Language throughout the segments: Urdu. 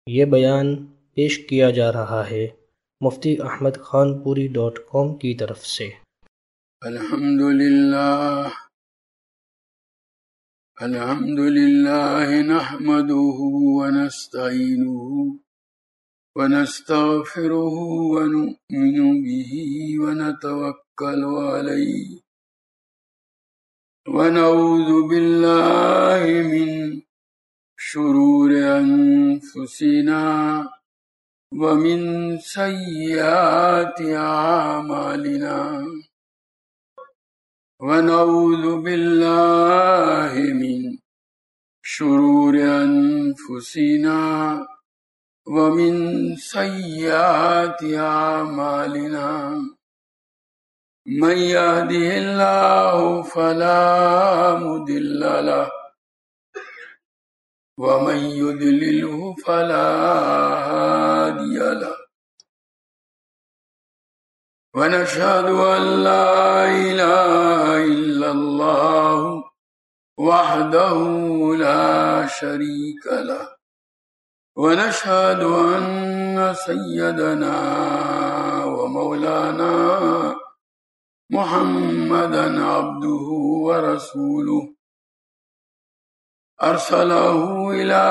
یہ بیان پیش کیا جا رہا ہے مفتی احمد خان پوری .com کی طرف سے۔ الحمدللہ نحمده ونستعینه ونستغفره ونؤمن به ونتوکل علیہ ونعوذ باللہ من شرور انفسنا ومن سیئات اعمالنا ونعوذ باللہ من شرور انفسنا ومن سیئات اعمالنا من يهده الله فلا مضل له ومن يضلله فلا هادي له ونشهد أن لا إله إلا الله وحده لا شريك له ونشهد أن سيدنا ومولانا محمدا عبده ورسوله أرسله إلى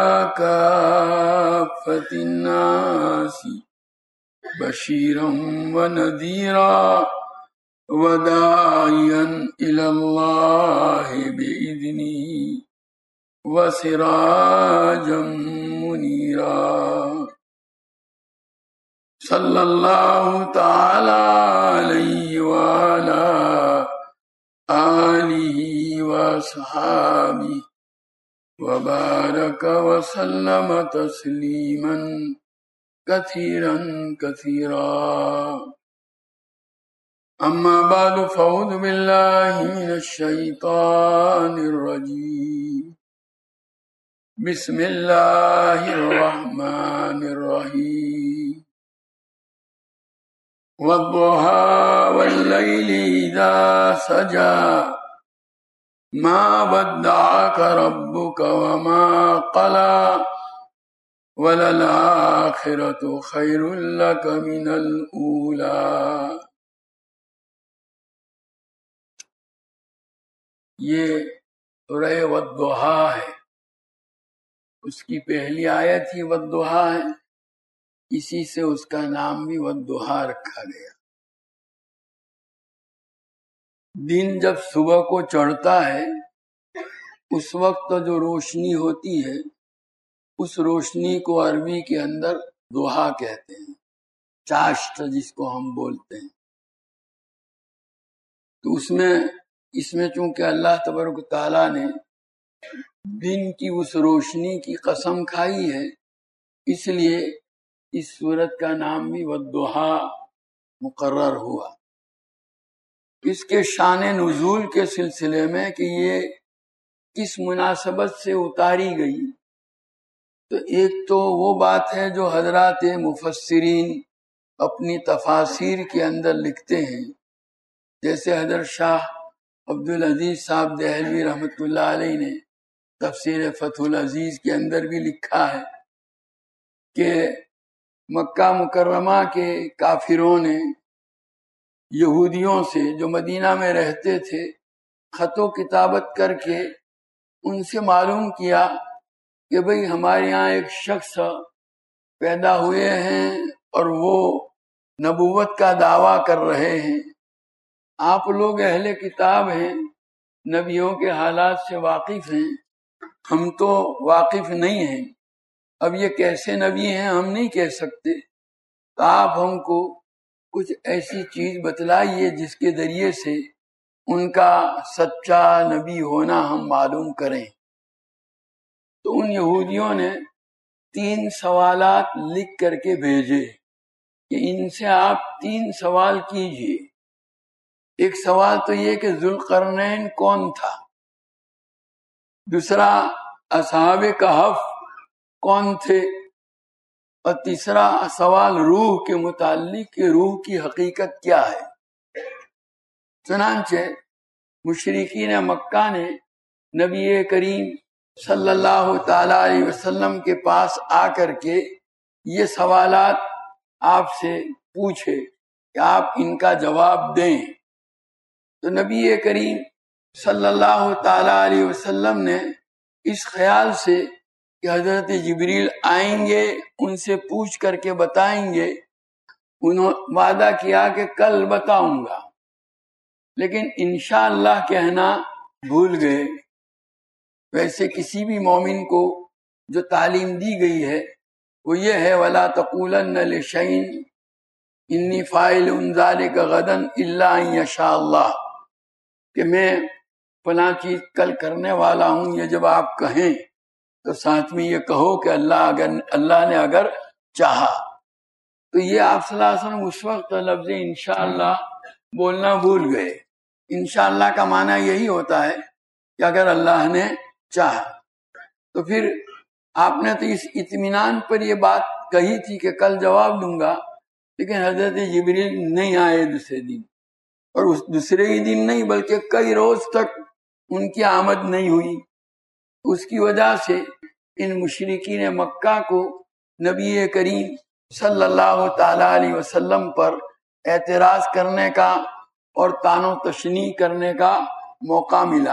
كافة الناس بشيرا ونذيرا وداعيا إلى الله بإذنه وسراجا منيرا صلى الله تعالى عليه وعلى آله وصحابه وبارك وسلم تسليما كثيرا كثيرا أما بعد فأعوذ بالله من الشيطان الرجيم بسم الله الرحمن الرحيم والضحى والليل إذا سجى ما ودعك ربك وما قلى وللآخرة خير لك من الأولى۔ یہ سورہ والضحیٰ ہے، اس کی پہلی آیت ہی والضحیٰ ہے، اسی سے اس کا نام بھی والضحیٰ رکھا گیا۔ دن جب صبح کو چڑھتا ہے اس وقت جو روشنی ہوتی ہے اس روشنی کو عربی کے اندر ضحیٰ کہتے ہیں، چاشت جس کو ہم بولتے ہیں۔ تو اس میں چونکہ اللہ تبارک و تعالیٰ نے دن کی اس روشنی کی قسم کھائی ہے، اس لیے اس سورت کا نام بھی والضحیٰ مقرر ہوا۔ اس کے شان نزول کے سلسلے میں کہ یہ کس مناسبت سے اتاری گئی، تو ایک تو وہ بات ہے جو حضرات مفسرین اپنی تفاسیر کے اندر لکھتے ہیں، جیسے حضرت شاہ عبدالعزیز صاحب دہلوی رحمۃ اللہ علیہ نے تفسیر فتح العزیز کے اندر بھی لکھا ہے کہ مکہ مکرمہ کے کافروں نے یہودیوں سے جو مدینہ میں رہتے تھے خط و کتابت کر کے ان سے معلوم کیا کہ بھئی ہمارے یہاں ایک شخص پیدا ہوئے ہیں اور وہ نبوت کا دعویٰ کر رہے ہیں، آپ لوگ اہل کتاب ہیں، نبیوں کے حالات سے واقف ہیں، ہم تو واقف نہیں ہیں، اب یہ کیسے نبی ہیں ہم نہیں کہہ سکتے، تو آپ ہم کو کچھ ایسی چیز بتلائیے جس کے ذریعے سے ان کا سچا نبی ہونا ہم معلوم کریں۔ تو ان یہودیوں نے 3 سوالات لکھ کر کے بھیجے کہ ان سے آپ 3 سوال کیجئے۔ ایک سوال تو یہ کہ ذوالقرنین کون تھا، دوسرا اصحاب کہف کون تھے، اور تیسرا سوال روح کے متعلق کہ روح کی حقیقت کیا ہے۔ چنانچہ مشرکین مکہ نے نبی کریم صلی اللہ تعالی علیہ وسلم کے پاس آ کر کے یہ سوالات آپ سے پوچھے کہ آپ ان کا جواب دیں، تو نبی کریم صلی اللہ تعالی علیہ وسلم نے اس خیال سے کہ حضرت جبریل آئیں گے، ان سے پوچھ کر کے بتائیں گے، انہوں وعدہ کیا کہ کل بتاؤں گا، لیکن انشاءاللہ کہنا بھول گئے۔ ویسے کسی بھی مومن کو جو تعلیم دی گئی ہے وہ یہ ہے وَلَا تَقُولَنَّ لِشَيْءٍ إِنِّي فَاعِلٌ ذَلِكَ غَدًا إِلَّا أَن يَشَاءَ اللَّهُ، کہ میں فلاں چیز کل کرنے والا ہوں، یہ جب آپ کہیں تو ساتھ میں یہ کہو کہ اللہ نے اگر چاہا۔ تو یہ آپ صلی اللہ علیہ وسلم اس وقت لفظ انشاءاللہ بولنا بھول گئے۔ انشاءاللہ کا معنی یہی ہوتا ہے کہ اگر اللہ نے چاہا۔ تو پھر آپ نے تو اس اطمینان پر یہ بات کہی تھی کہ کل جواب دوں گا، لیکن حضرت جبریل نہیں آئے دوسرے دن، اور اس دوسرے ہی دن نہیں بلکہ کئی روز تک ان کی آمد نہیں ہوئی۔ اس کی وجہ سے ان مشرکین مکہ کو نبی کریم صلی اللہ تعالی علیہ وسلم پر اعتراض کرنے کا اور طعن و تشنیع کرنے کا موقع ملا۔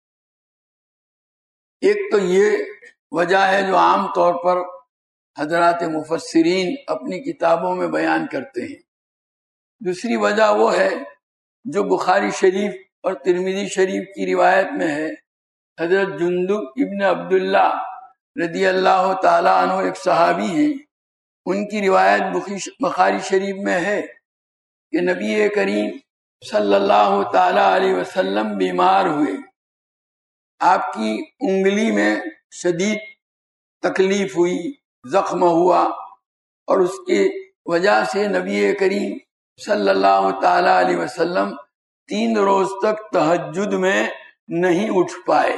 ایک تو یہ وجہ ہے جو عام طور پر حضرات مفسرین اپنی کتابوں میں بیان کرتے ہیں۔ دوسری وجہ وہ ہے جو بخاری شریف اور ترمذی شریف کی روایت میں ہے۔ حضرت جندب ابن عبداللہ رضی اللہ تعالی عنہ ایک صحابی ہیں، ان کی روایت بخاری شریف میں ہے کہ نبی کریم صلی اللہ تعالی علیہ وسلم بیمار ہوئے، آپ کی انگلی میں شدید تکلیف ہوئی، زخم ہوا، اور اس کی وجہ سے نبی کریم صلی اللہ تعالی علیہ وسلم 3 روز تک تہجد میں نہیں اٹھ پائے۔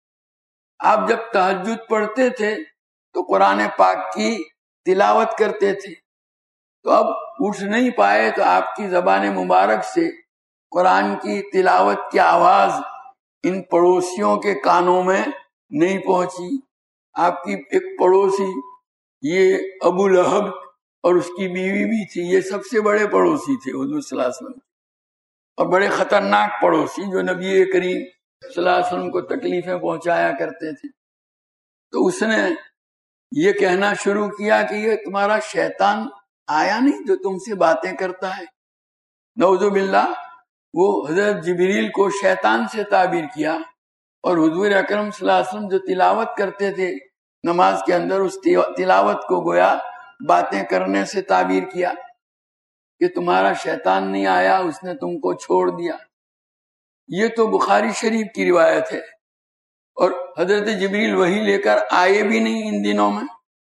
آپ جب تہجد پڑھتے تھے تو قرآن پاک کی تلاوت کرتے تھے، تو اب اٹھ نہیں پائے تو آپ کی زبان مبارک سے قرآن کی تلاوت کی آواز ان پڑوسیوں کے کانوں میں نہیں پہنچی۔ آپ کی ایک پڑوسی یہ ابو لہب اور اس کی بیوی بھی تھی، یہ سب سے بڑے پڑوسی تھے حضور صلی اللہ علیہ وسلم، اور بڑے خطرناک پڑوسی جو نبی کریم صلی اللہ علیہ وسلم کو تکلیفیں پہنچایا کرتے تھے۔ تو اس نے یہ کہنا شروع کیا کہ یہ تمہارا شیطان آیا نہیں جو تم سے باتیں کرتا ہے؟ نعوذ باللہ، وہ حضرت جبریل کو شیطان سے تعبیر کیا، اور حضور اکرم صلی اللہ علیہ وسلم جو تلاوت کرتے تھے نماز کے اندر، اس تلاوت کو گویا باتیں کرنے سے تعبیر کیا کہ تمہارا شیطان نہیں آیا، اس نے تم کو چھوڑ دیا۔ یہ تو بخاری شریف کی روایت ہے، اور حضرت جبریل وحی لے کر آئے بھی نہیں ان دنوں میں،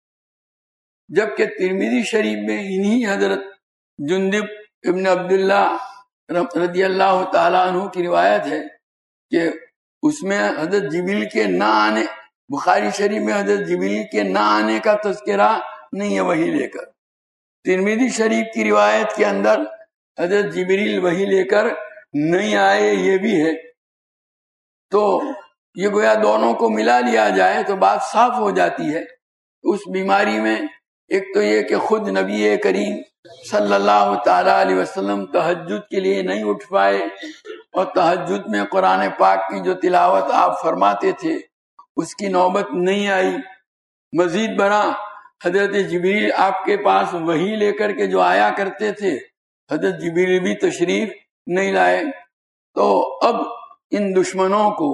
جبکہ ترمذی شریف میں انہی حضرت جندب ابن عبداللہ رضی اللہ تعالیٰ عنہ کی روایت ہے کہ اس میں حضرت جبریل کے نہ آنے، بخاری شریف میں حضرت جبریل کے نہ آنے کا تذکرہ نہیں ہے وحی لے کر، ترمذی شریف کی روایت کے اندر حضرت جبریل وحی لے کر نہیں آئے یہ بھی ہے۔ تو یہ گویا دونوں کو ملا لیا جائے تو بات صاف ہو جاتی ہے۔ اس بیماری میں ایک تو یہ کہ خود نبی کریم صلی اللہ تعالی علیہ وسلم تہجد کے لیے نہیں اٹھ پائے، اور تہجد میں قرآن پاک کی جو تلاوت آپ فرماتے تھے اس کی نوبت نہیں آئی۔ مزید برآں حضرت جبریل آپ کے پاس وحی لے کر کے جو آیا کرتے تھے، حضرت جبریل بھی تشریف نہیں لائے۔ تو اب ان دشمنوں کو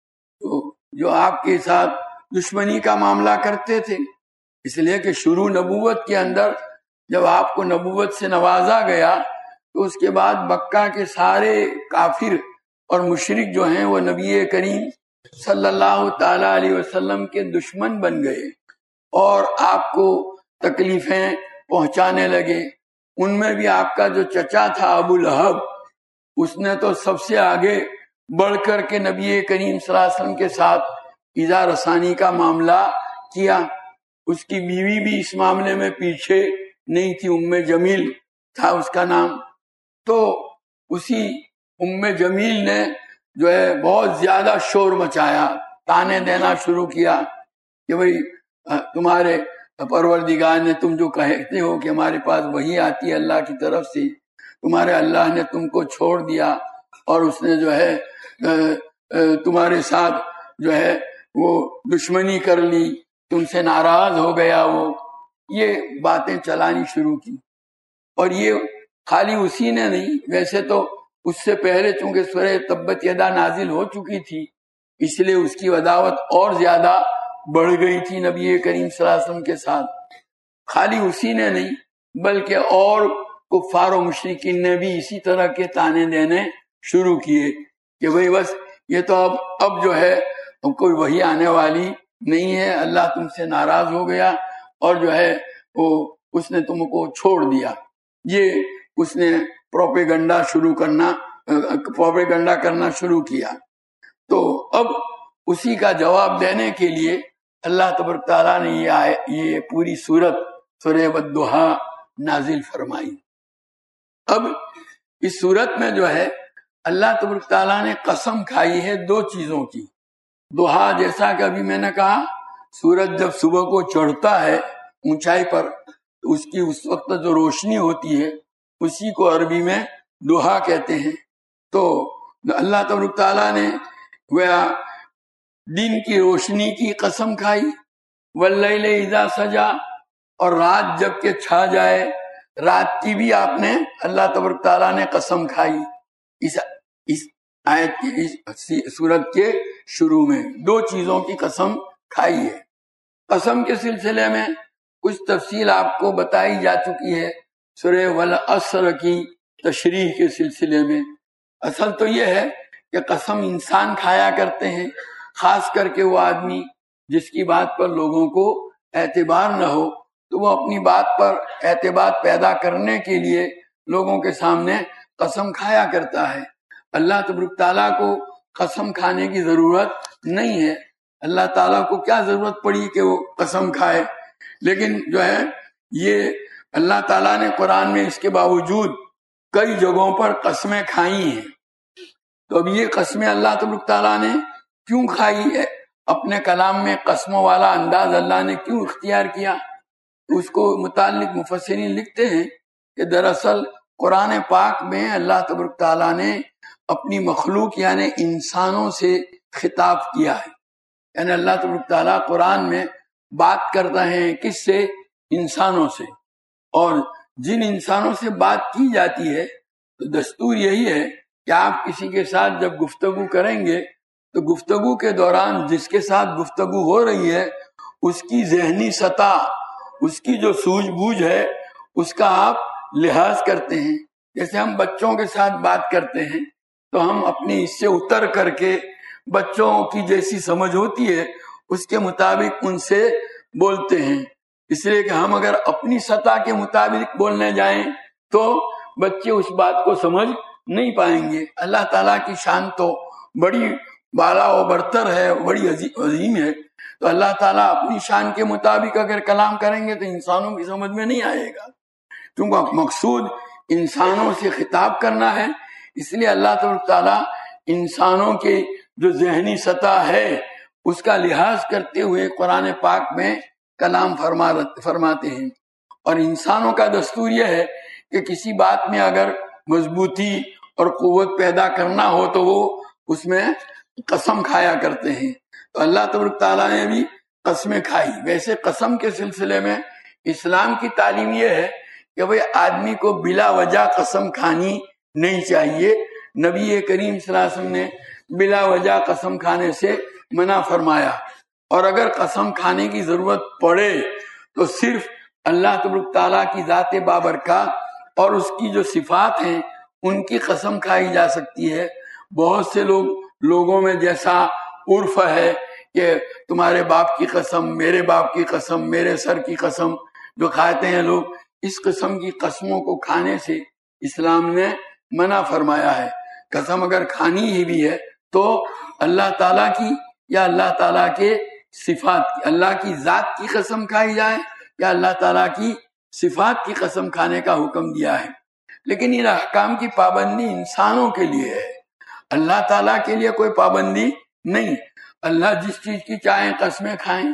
جو آپ کے ساتھ دشمنی کا معاملہ کرتے تھے، اس لیے کہ شروع نبوت کے اندر جب آپ کو نبوت سے نوازا گیا تو اس کے بعد مکہ کے سارے کافر اور مشرک جو ہیں وہ نبی کریم صلی اللہ تعالی علیہ وسلم کے دشمن بن گئے اور آپ کو تکلیفیں پہنچانے لگے۔ ان میں بھی آپ کا جو چچا تھا ابو لہب، اس نے تو سب سے آگے بڑھ کر کے نبی کریم صلی اللہ علیہ وسلم کے ساتھ ایذا رسانی کا معاملہ کیا۔ اس کی بیوی بھی اس معاملے میں پیچھے نہیں تھی، جمیل تھا اس کا نام۔ تو اسی جمیل نے جو ہے بہت زیادہ شور مچایا، تانے دینا شروع کیا کہ بھئی تمہارے پروردگار نے تم جو کہتے ہو کہ ہمارے پاس وحی آتی ہے اللہ کی طرف سے، تمہارے اللہ نے تم کو چھوڑ دیا اور اس نے جو ہے تمہارے ساتھ جو ہے وہ دشمنی کر لی، تم سے ناراض ہو گیا، وہ یہ باتیں چلانی شروع کی۔ اور یہ خالی اسی نے نہیں، ویسے تو اس سے پہلے چونکہ سورہ تبت یدا نازل ہو چکی تھی، اس لیے اس کی عداوت اور زیادہ بڑھ گئی تھی نبی کریم صلی اللہ علیہ وسلم کے ساتھ۔ خالی اسی نے نہیں بلکہ اور کفار و مشرکین نے بھی اسی طرح کے تانے دینے شروع کیے کہ بھئی بس یہ تو اب جو ہے کوئی وحی آنے والی نہیں ہے، اللہ تم سے ناراض ہو گیا اور جو ہے وہ اس نے تم کو چھوڑ دیا۔ یہ اس نے پروپیگنڈا کرنا شروع کیا۔ تو اب اسی کا جواب دینے کے لیے اللہ تبارک تعالیٰ نے یہ پوری سورت سورہ والضحیٰ نازل فرمائی۔ اب اس سورت میں جو ہے اللہ تبارک تعالیٰ نے قسم کھائی ہے دو چیزوں کی۔ ضحیٰ جیسا کہ ابھی میں نے کہا، سورج جب صبح کو چڑھتا ہے اونچائی پر تو اس کی اس وقت جو روشنی ہوتی ہے اسی کو عربی میں ضحیٰ کہتے ہیں۔ تو اللہ تبارک تعالیٰ نے گویا دن کی روشنی کی قسم کھائی، واللیل اذا سجا، اور رات جب کہ چھا جائے رات کی بھی آپ نے اللہ تبارک تعالیٰ نے قسم کھائی۔ اس آیت کی اس سورت کے شروع میں دو چیزوں کی قسم کھائی ہے۔ قسم کے سلسلے میں کچھ تفصیل آپ کو بتائی جا چکی ہے سورہ والعصر کی تشریح کے سلسلے میں۔ اصل تو یہ ہے کہ قسم انسان کھایا کرتے ہیں، خاص کر کے وہ آدمی جس کی بات پر لوگوں کو اعتبار نہ ہو تو وہ اپنی بات پر اعتبار پیدا کرنے کے لیے لوگوں کے سامنے قسم کھایا کرتا ہے۔ اللہ تبارک تعالیٰ کو قسم کھانے کی ضرورت نہیں ہے، اللہ تعالیٰ کو کیا ضرورت پڑی کہ وہ قسم کھائے، لیکن جو ہے یہ اللہ تعالیٰ نے قرآن میں اس کے باوجود کئی جگہوں پر قسمیں کھائی ہیں۔ تو اب یہ قسمیں اللہ تبارک تعالیٰ نے کیوں کھائی ہے، اپنے کلام میں قسموں والا انداز اللہ نے کیوں اختیار کیا، اس کو متعلق مفسرین لکھتے ہیں کہ دراصل قرآن پاک میں اللہ تبارک تعالیٰ نے اپنی مخلوق یعنی انسانوں سے خطاب کیا ہے۔ یعنی اللہ تبارک تعالیٰ قرآن میں بات کرتا ہے کس سے؟ انسانوں سے، اور جن انسانوں سے بات کی جاتی ہے تو دستور یہی ہے کہ آپ کسی کے ساتھ جب گفتگو کریں گے تو گفتگو کے دوران جس کے ساتھ گفتگو ہو رہی ہے اس کی ذہنی سطح، اس کی جو سوجھ بوجھ ہے اس کا آپ لحاظ کرتے ہیں۔ جیسے ہم بچوں کے ساتھ بات کرتے ہیں تو ہم اپنی اس سے اتر کر کے بچوں کی جیسی سمجھ ہوتی ہے اس کے مطابق ان سے بولتے ہیں، اس لیے کہ ہم اگر اپنی سطح کے مطابق بولنے جائیں تو بچے اس بات کو سمجھ نہیں پائیں گے۔ اللہ تعالیٰ کی شان تو بڑی بالا و برتر ہے، بڑی عظیم ہے، تو اللہ تعالیٰ اپنی شان کے مطابق اگر کلام کریں گے تو انسانوں کی سمجھ میں نہیں آئے گا، کیونکہ مقصود انسانوں سے خطاب کرنا ہے۔ اس لیے اللہ تبارک تعالیٰ انسانوں کے جو ذہنی سطح ہے اس کا لحاظ کرتے ہوئے قرآن پاک میں کلام فرماتے ہیں۔ اور انسانوں کا دستور یہ ہے کہ کسی بات میں اگر مضبوطی اور قوت پیدا کرنا ہو تو وہ اس میں قسم کھایا کرتے ہیں۔ تو اللہ تبارک تعالیٰ نے بھی قسمیں کھائی۔ ویسے قسم کے سلسلے میں اسلام کی تعلیم یہ ہے کہ بھئی آدمی کو بلا وجہ قسم کھانی نہیں چاہیے۔ نبی کریم صلی اللہ علیہ وسلم نے بلا وجہ قسم کھانے سے منع فرمایا، اور اگر قسم کھانے کی ضرورت پڑے تو صرف اللہ تبارک تعالیٰ کی ذات بابرکات اور اس کی جو صفات ہیں ان کی قسم کھائی جا سکتی ہے۔ بہت سے لوگوں میں جیسا عرف ہے کہ تمہارے باپ کی قسم، میرے باپ کی قسم، میرے سر کی قسم جو کھاتے ہیں لوگ، اس قسم کی قسموں کو کھانے سے اسلام نے منع فرمایا ہے۔ قسم اگر کھانی ہی بھی ہے تو اللہ تعالیٰ کی یا اللہ تعالیٰ کے صفات کی، اللہ کی ذات کی قسم کھائی جائے یا اللہ تعالیٰ کی صفات کی قسم کھانے کا حکم دیا ہے۔ لیکن ان احکام کی پابندی انسانوں کے لیے ہے، اللہ تعالیٰ کے لیے کوئی پابندی نہیں۔ اللہ جس چیز کی چاہیں قسمیں کھائیں،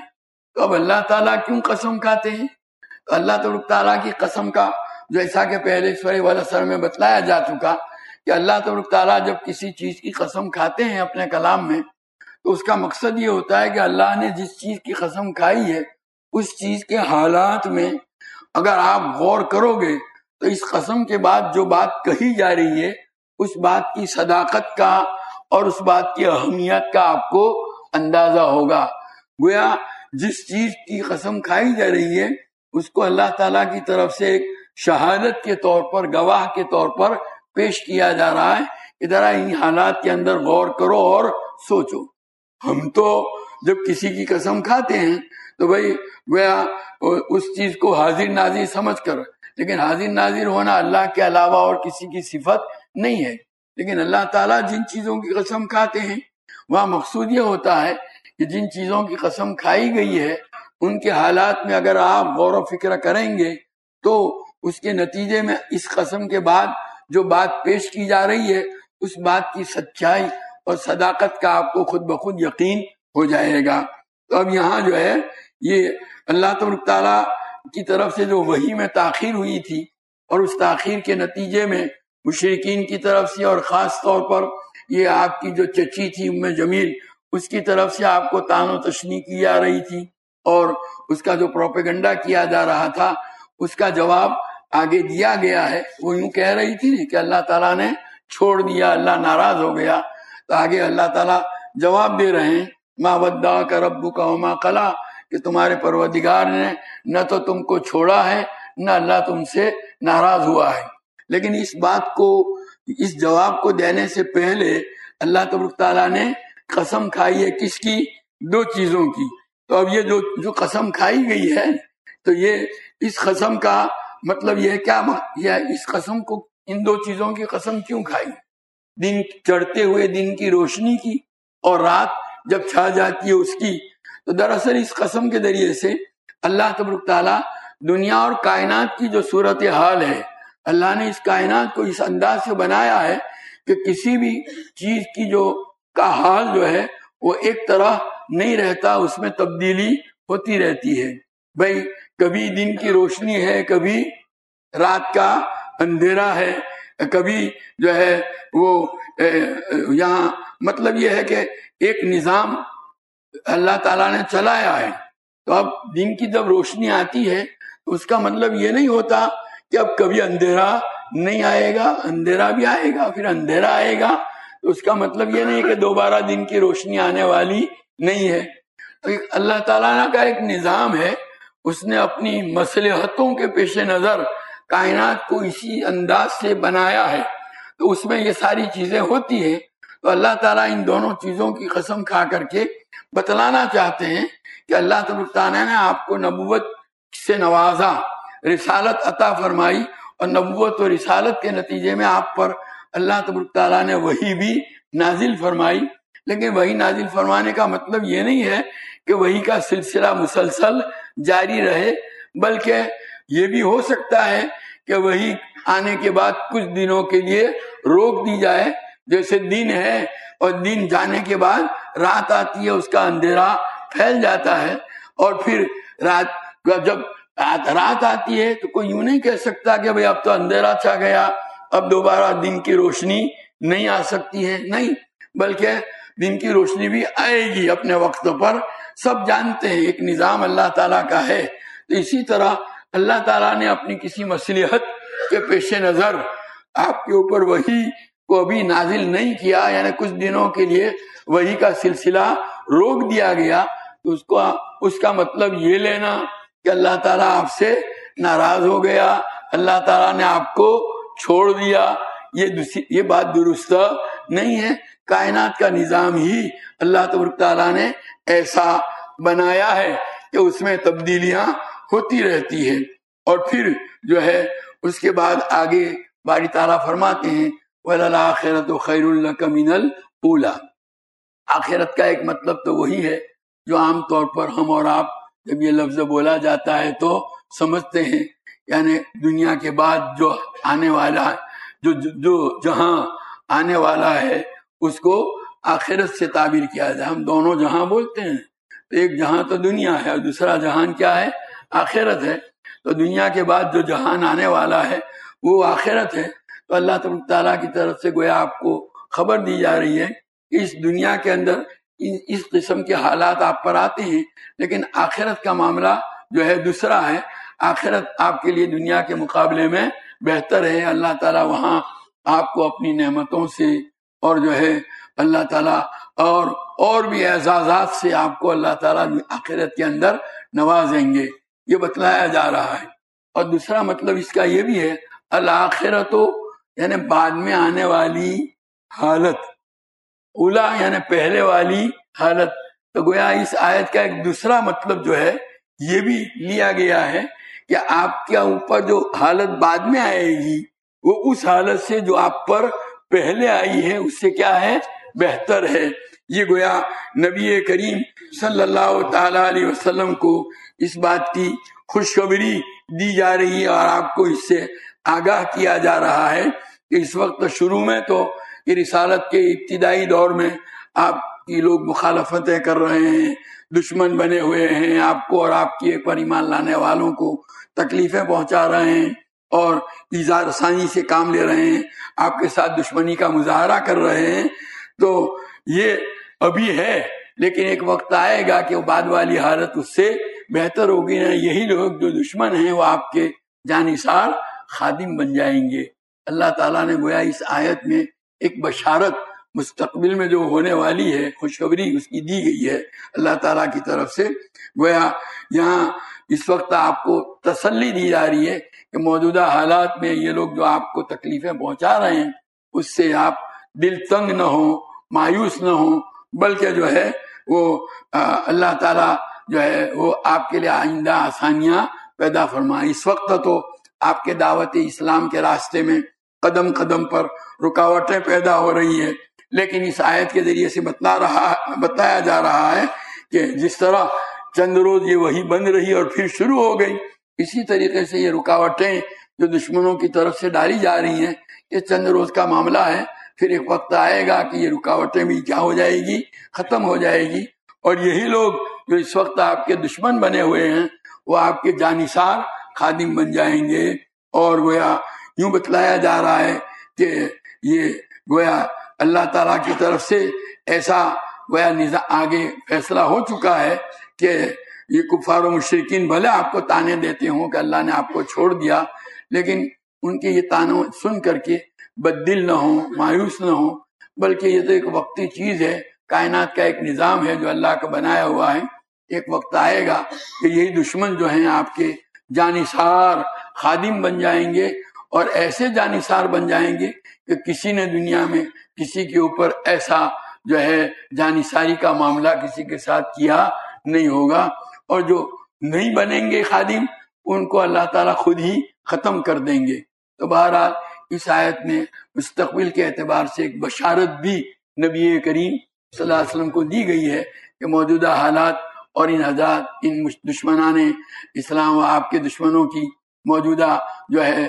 تو اب اللہ تعالیٰ کیوں قسم کھاتے ہیں؟ تو اللہ تبارک تعالیٰ کی قسم کا جیسا کہ پہلے سورہ والعصر میں بتلایا جا چکا کہ اللہ تبارک تعالیٰ جب کسی چیز کی قسم کھاتے ہیں اپنے کلام میں تو اس کا مقصد یہ ہوتا ہے کہ اللہ نے جس چیز کی قسم کھائی ہے اس چیز کے حالات میں اگر آپ غور کرو گے تو اس قسم کے بعد جو بات کہی جا رہی ہے اس بات کی صداقت کا اور اس بات کی اہمیت کا آپ کو اندازہ ہوگا۔ گویا جس چیز کی قسم کھائی جا رہی ہے اس کو اللہ تعالیٰ کی طرف سے ایک شہادت کے طور پر، گواہ کے طور پر پیش کیا جا رہا ہے کہ ذرا ان حالات کے اندر غور کرو اور سوچو۔ ہم تو جب کسی کی قسم کھاتے ہیں تو بھائی گویا اس چیز کو حاضر ناظر سمجھ کر، لیکن حاضر ناظر ہونا اللہ کے علاوہ اور کسی کی صفت نہیں ہے۔ لیکن اللہ تعالیٰ جن چیزوں کی قسم کھاتے ہیں وہاں مقصود یہ ہوتا ہے کہ جن چیزوں کی قسم کھائی گئی ہے ان کے حالات میں اگر آپ غور و فکر کریں گے تو اس کے نتیجے میں اس قسم کے بعد جو بات پیش کی جا رہی ہے اس بات کی سچائی اور صداقت کا آپ کو خود بخود یقین ہو جائے گا۔ تو اب یہاں جو ہے یہ اللہ تبارک تعالیٰ کی طرف سے جو وحی میں تاخیر ہوئی تھی اور اس تاخیر کے نتیجے میں مشرکین کی طرف سے اور خاص طور پر یہ آپ کی جو چچی تھی ام جمیل اس کی طرف سے آپ کو طعن و تشنیع کی جا رہی تھی اور اس کا جو پروپیگنڈا کیا جا رہا تھا اس کا جواب آگے دیا گیا ہے۔ وہ یوں کہہ رہی تھی کہ اللہ تعالیٰ نے چھوڑ دیا، اللہ ناراض ہو گیا، تو آگے اللہ تعالیٰ جواب دے رہے ہیں ما ودعک ربک وما قلی، کہ تمہارے پروردگار نے نہ تو تم کو چھوڑا ہے نہ اللہ تم سے ناراض ہوا ہے۔ لیکن اس بات کو، اس جواب کو دینے سے پہلے اللہ تبارک تعالیٰ نے قسم کھائی ہے کس کی؟ دو چیزوں کی۔ تو اب یہ جو قسم کھائی گئی ہے تو یہ اس قسم کا مطلب یہ کیا، یہ اس قسم کو، ان دو چیزوں کی قسم کیوں کھائی؟ دن چڑھتے ہوئے دن کی روشنی کی اور رات جب چھا جاتی ہے اس کی۔ تو دراصل اس قسم کے ذریعے سے اللہ تبارک تعالیٰ دنیا اور کائنات کی جو صورت حال ہے، اللہ نے اس کائنات کو اس انداز سے بنایا ہے کہ کسی بھی چیز کی جو کا حال جو ہے وہ ایک طرح نہیں رہتا، اس میں تبدیلی ہوتی رہتی ہے۔ بھائی کبھی دن کی روشنی ہے، کبھی رات کا اندھیرا ہے، کبھی جو ہے وہ یہاں مطلب یہ ہے کہ ایک نظام اللہ تعالیٰ نے چلایا ہے۔ تو اب دن کی جب روشنی آتی ہے تو اس کا مطلب یہ نہیں ہوتا کہ اب کبھی اندھیرا نہیں آئے گا، اندھیرا بھی آئے گا، پھر اندھیرا آئے گا، تو اس کا مطلب یہ نہیں کہ دوبارہ دن کی روشنی آنے والی نہیں ہے۔ اللہ تعالیٰ کا ایک نظام ہے، اس نے اپنی مصلحتوں کے پیش نظر کائنات کو اسی انداز سے بنایا ہے، تو اس میں یہ ساری چیزیں ہوتی ہیں۔ تو اللہ تعالیٰ ان دونوں چیزوں کی قسم کھا کر کے بتلانا چاہتے ہیں کہ اللہ تبارک تعالیٰ نے آپ کو نبوت سے نوازا، رسالت عطا فرمائی، اور نبوت و رسالت کے نتیجے میں آپ پر اللہ تبارک تعالیٰ نے وحی بھی نازل فرمائی۔ لیکن وحی نازل فرمانے کا مطلب یہ نہیں ہے کہ وحی کا سلسلہ مسلسل جاری رہے، بلکہ یہ بھی ہو سکتا ہے کہ وحی آنے کے بعد کچھ دنوں کے لیے روک دی جائے، جیسے دن ہے اور دن جانے کے بعد رات آتی ہے، اس کا اندھیرا پھیل جاتا ہے، اور پھر جب رات آتی ہے تو کوئی یوں نہیں کہہ سکتا کہ بھئی اب تو اندھیرا چھا گیا، اب دوبارہ دن کی روشنی نہیں آ سکتی ہے، نہیں، بلکہ دن کی روشنی بھی آئے گی اپنے وقت پر۔ سب جانتے ہیں ایک نظام اللہ تعالیٰ کا ہے۔ تو اسی طرح اللہ تعالیٰ نے اپنی کسی مصلحت کے پیش نظر آپ کے اوپر وحی کو ابھی نازل نہیں کیا، یعنی کچھ دنوں کے لیے وحی کا سلسلہ روک دیا گیا، تو اس کا مطلب یہ لینا کہ اللہ تعالیٰ آپ سے ناراض ہو گیا، اللہ تعالیٰ نے آپ کو چھوڑ دیا، یہ بات درست نہیں ہے۔ کائنات کا نظام ہی اللہ تبارک تعالیٰ نے ایسا بنایا ہے کہ اس میں تبدیلیاں ہوتی رہتی ہیں۔ اور پھر جو ہے اس کے بعد آگے باری تعالیٰ فرماتے ہیں وَلَلْآخِرَةُ خَيْرٌ لَكَ مِنَ الْأُولَىٰ۔ آخرت کا ایک مطلب تو وہی ہے جو عام طور پر ہم اور آپ جب یہ لفظ بولا جاتا ہے تو سمجھتے ہیں، یعنی دنیا کے بعد جو آنے والا ہے، جو جہاں آنے والا ہے اس کو آخرت سے تعبیر کیا جائے۔ ہم دونوں جہاں بولتے ہیں تو ایک جہاں تو دنیا ہے اور دوسرا جہان کیا ہے؟ آخرت ہے. تو دنیا کے بعد جو جہان آنے والا ہے وہ آخرت ہے. تو اللہ تعالیٰ کی طرف سے گویا آپ کو خبر دی جا رہی ہے کہ اس دنیا کے اندر اس قسم کے حالات آپ پر آتے ہیں، لیکن آخرت کا معاملہ جو ہے دوسرا ہے. آخرت آپ کے لیے دنیا کے مقابلے میں بہتر ہے. اللہ تعالیٰ وہاں آپ کو اپنی نعمتوں سے اور جو ہے اللہ تعالیٰ اور بھی اعزازات سے آپ کو اللہ تعالیٰ آخرت کے اندر نوازیں گے، یہ بتلایا جا رہا ہے. اور دوسرا مطلب اس کا یہ بھی ہے الآخرت یعنی بعد میں آنے والی حالت، اولا یعنی پہلے والی حالت. تو گویا اس آیت کا ایک دوسرا مطلب جو ہے یہ بھی لیا گیا ہے کہ آپ کے اوپر جو حالت بعد میں آئے گی وہ اس حالت سے جو آپ پر پہلے آئی ہے اس سے کیا ہے؟ بہتر ہے. یہ گویا نبی کریم صلی اللہ تعالی علیہ وسلم کو اس بات کی خوشخبری دی جا رہی ہے اور آپ کو اس سے آگاہ کیا جا رہا ہے کہ اس وقت شروع میں تو یہ رسالت کے ابتدائی دور میں آپ کی لوگ مخالفتیں کر رہے ہیں، دشمن بنے ہوئے ہیں، آپ کو اور آپ کے پر ایمان لانے والوں کو تکلیفیں پہنچا رہے ہیں اور ایذا رسانی سے کام لے رہے ہیں، آپ کے ساتھ دشمنی کا مظاہرہ کر رہے ہیں. تو یہ ابھی ہے، لیکن ایک وقت آئے گا کہ وہ بعد والی حالت اس سے بہتر ہوگی. نا یہی لوگ جو دشمن ہیں وہ آپ کے جانثار خادم بن جائیں گے. اللہ تعالیٰ نے گویا اس آیت میں ایک بشارت مستقبل میں جو ہونے والی ہے، خوشخبری اس کی دی گئی ہے اللہ تعالیٰ کی طرف سے. گویا یہاں اس وقت آپ کو تسلی دی جا رہی ہے کہ موجودہ حالات میں یہ لوگ جو آپ کو تکلیفیں پہنچا رہے ہیں اس سے آپ دل تنگ نہ ہوں، مایوس نہ ہوں، بلکہ جو ہے وہ اللہ تعالیٰ جو ہے وہ آپ کے لیے آئندہ آسانیاں پیدا فرمائے. اس وقت تو آپ کے دعوت اسلام کے راستے میں قدم قدم پر رکاوٹیں پیدا ہو رہی ہے، لیکن اس آیت کے ذریعے سے بتایا جا رہا ہے کہ جس طرح چند روز یہ وہی بند رہی اور پھر شروع ہو گئی، اسی طریقے سے یہ رکاوٹیں جو دشمنوں کی طرف سے ڈالی جا رہی ہیں یہ چند روز کا معاملہ ہے. پھر ایک وقت آئے گا کہ یہ رکاوٹیں بھی کیا ہو جائے گی؟ ختم ہو جائے گی. اور یہی لوگ جو اس وقت آپ کے دشمن بنے ہوئے ہیں وہ آپ کے جانثار خادم بن جائیں گے. اور گویا یوں بتلایا جا رہا ہے کہ یہ گویا اللہ تعالیٰ کی طرف سے ایسا گویا نظام آگے فیصلہ ہو چکا ہے کہ یہ کفار و مشرکین بھلے آپ کو تانے دیتے ہوں کہ اللہ نے آپ کو چھوڑ دیا، لیکن ان کے یہ تانوں سن کر کے بددل نہ ہوں، مایوس نہ ہوں، بلکہ یہ تو ایک وقتی چیز ہے، کائنات کا ایک نظام ہے جو اللہ کا بنایا ہوا ہے. ایک وقت آئے گا کہ یہی دشمن جو ہیں آپ کے جانثار خادم بن جائیں گے، اور ایسے جانثار بن جائیں گے کہ کسی نے دنیا میں کسی کے اوپر ایسا جو ہے جانثاری کا معاملہ کسی کے ساتھ کیا نہیں ہوگا. اور جو نہیں بنیں گے خادم ان کو اللہ تعالیٰ خود ہی ختم کر دیں گے. تو بہرحال اس آیت میں مستقبل کے اعتبار سے ایک بشارت بھی نبی کریم صلی اللہ علیہ وسلم کو دی گئی ہے کہ موجودہ حالات اور ان دشمنان اسلام و آپ کے دشمنوں کی موجودہ جو ہے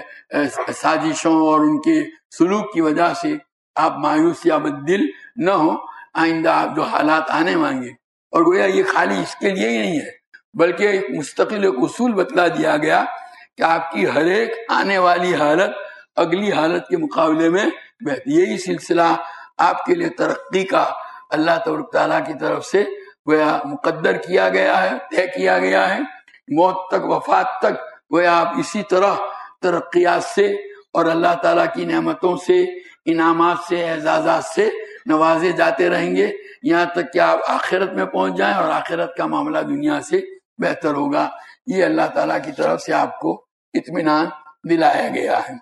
سازشوں اور ان کے سلوک کی وجہ سے آپ مایوس یا بددل نہ ہوں. آئندہ آپ جو حالات آنے مانگے، اور گویا یہ خالی اس کے لیے ہی نہیں ہے بلکہ ایک مستقل ایک اصول بتلا دیا گیا کہ آپ کی ہر ایک آنے والی حالت اگلی حالت کے مقابلے میں بہتر. یہی سلسلہ آپ کے لیے ترقی کا اللہ تبارک تعالیٰ کی طرف سے گویا مقدر کیا گیا ہے، طے کیا گیا ہے. موت تک، وفات تک گویا آپ اسی طرح ترقیات سے اور اللہ تعالیٰ کی نعمتوں سے، انعامات سے، اعزازات سے نوازے جاتے رہیں گے، یہاں تک کہ آپ آخرت میں پہنچ جائیں اور آخرت کا معاملہ دنیا سے بہتر ہوگا. یہ اللہ تعالیٰ کی طرف سے آپ کو اطمینان دلایا گیا ہے.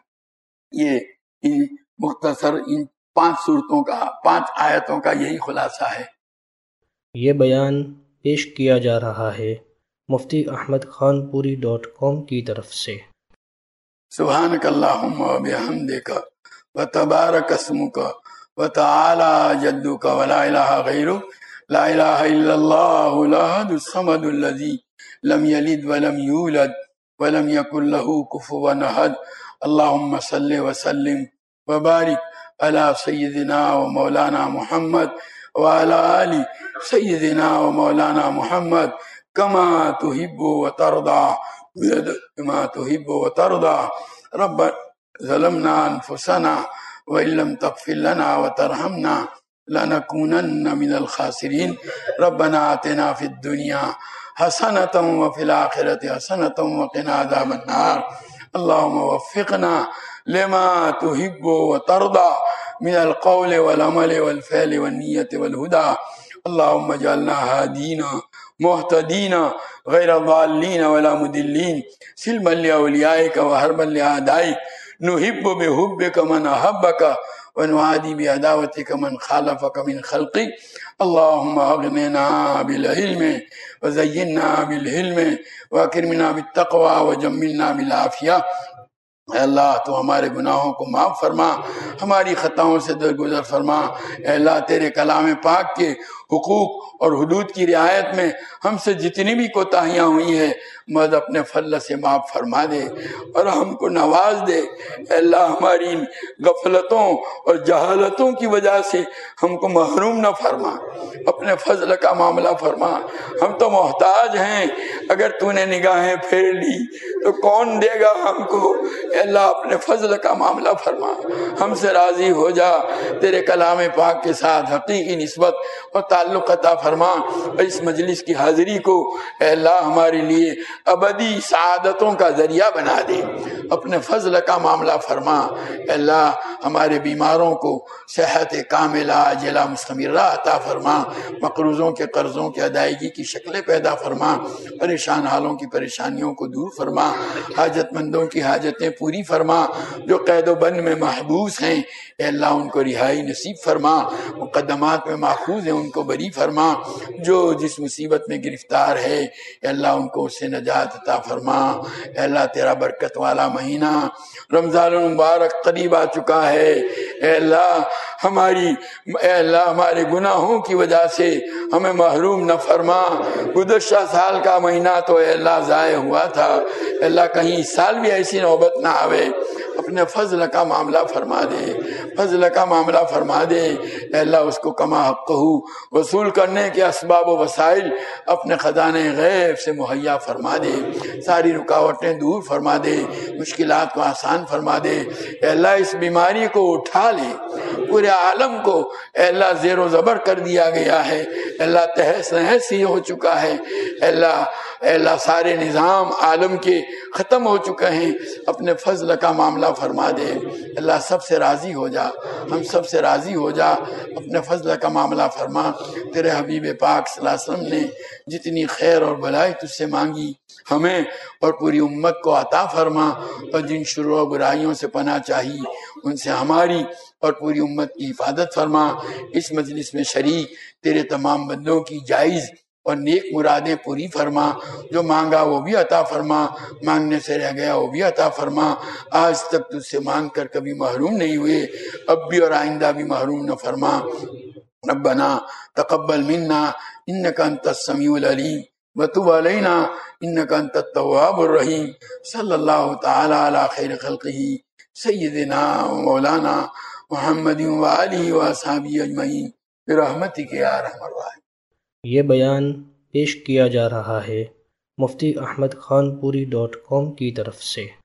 یہ مختصر ان 5 صورتوں کا، 5 آیتوں کا یہی خلاصہ ہے. یہ بیان پیش کیا جا رہا ہے مفتی احمد خان پوری .com کی طرف سے. سبحانک اللہم و بحمدک و تبارک اسمک و تعالی جدک و لا الہ غیرک لا الہ الا اللہ الاحد الصمد الذی لم یلد ولم یولد ولم یکن له کفوا احد. اللہم صلی وسلم وبارک علی سیدنا و مولانا محمد وعلى آل سيدنا ومولانا محمد كما تحب وترضى بما تحب وترضى. ربنا ظلمنا أنفسنا وإن لم تغفر لنا وترحمنا لنكونن من الخاسرين. ربنا آتنا في الدنيا حسنة وفي الآخرة حسنة وقنا عذاب النار. اللهم وفقنا لما تحب وترضى من القول والعمل والفعل والنية والهدى. اللهم اجعلنا هادين مهتدين غير ضالين ولا مضلين سلما لأوليائك وحربا لأعدائك. نحب بحبك من أحبك ونعادي بعداوتك من خالفك من خلقك. اللهم اغننا بالعلم وزينا بالحلم واکرمنا بالتقوى وجملنا بالعافیہ. اے اللہ تو ہمارے گناہوں کو معاف فرما، ہماری خطاؤں سے درگزر فرما. اے اللہ تیرے کلام پاک کے حقوق اور حدود کی رعایت میں ہم سے جتنی بھی کوتاہیاں ہوئی ہیں مد اپنے فضل سے معاف فرما دے اور ہم کو نواز دے. اے اللہ ہماری ان غفلتوں اور جہالتوں کی وجہ سے ہم کو محروم نہ فرما، اپنے فضل کا معاملہ فرما. ہم تو محتاج ہیں، اگر تو نے نگاہیں پھیر لی تو کون دے گا ہم کو. اے اللہ اپنے فضل کا معاملہ فرما، ہم سے راضی ہو جا. تیرے کلام پاک کے ساتھ حقیقی نسبت اور تعلق عطا فرما. اس مجلس کی حاضری کو اے اللہ ہمارے لیے ابدی سعادتوں کا ذریعہ بنا دے. اپنے فضل کا معاملہ فرما. اے اللہ ہمارے بیماروں کو صحت کاملہ عاجلہ مستمرہ عطا فرما. مقروضوں کے قرضوں کی ادائیگی کی شکلیں پیدا فرما. پریشان حالوں کی پریشانیوں کو دور فرما. حاجت مندوں کی حاجتیں پوری فرما. جو قید و بند میں محبوس ہیں اے اللہ ان کو رہائی نصیب فرما. مقدمات میں ماخوذ ہیں ان کو بری فرما. جو جس مصیبت میں گرفتار ہے اے اللہ ان کو اس سے نجات عطا فرما. اے اللہ تیرا برکت والا مہینہ رمضان المبارک قریب آ چکا ہے. اے اللہ ہمارے گناہوں کی وجہ سے ہمیں محروم نہ فرما. گزشتہ سال کا مہینہ تو اے اللہ ضائع ہوا تھا، اے اللہ کہیں اس سال بھی ایسی نوبت نہ آوے. اپنے فضل کا معاملہ فرما دے، فضل کا معاملہ فرما دے. اے اللہ اس کو کما حق وصول کرنے کے اسباب و وسائل اپنے خزانے غیب سے مہیا فرما دے. ساری رکاوٹیں دور فرما دے، مشکلات کو آسان فرما دے. اے اللہ اس بیماری کو اٹھا لے. پورے عالم کو اے اللہ زیر و زبر کر دیا گیا ہے. اے اللہ تہس نہس ہی ہو چکا ہے. اے اللہ سارے نظام عالم کے ختم ہو چکے ہیں. اپنے فضل کا معاملہ فرما دے. اللہ سب سے راضی ہو جا، ہم سب سے راضی ہو جا. اپنے فضل کا معاملہ فرما. تیرے حبیب پاک صلی اللہ علیہ وسلم نے جتنی خیر اور بھلائی تجھ سے مانگی ہمیں اور پوری امت کو عطا فرما. اور جن شرور و برائیوں سے پناہ چاہی ان سے ہماری اور پوری امت کی حفاظت فرما. اس مجلس میں شریک تیرے تمام بندوں کی جائز اور نیک مرادیں پوری فرما. جو مانگا وہ بھی عطا فرما، مانگنے سے رہ گیا وہ بھی عطا فرما. آج تک تجھ سے مانگ کر کبھی محروم نہیں ہوئے، اب بھی اور آئندہ بھی محروم نہ فرما. ربنا تقبل منا انك انت السميع العليم وتب علينا انك انت التواب الرحيم. صلی اللہ تعالی علی خیر خلقہ سیدنا مولانا محمد وآلہ واصحابہ اجمعین برحمتک یا ارحم الراحمین. یہ بیان پیش کیا جا رہا ہے مفتی احمد خان پوری .com کی طرف سے.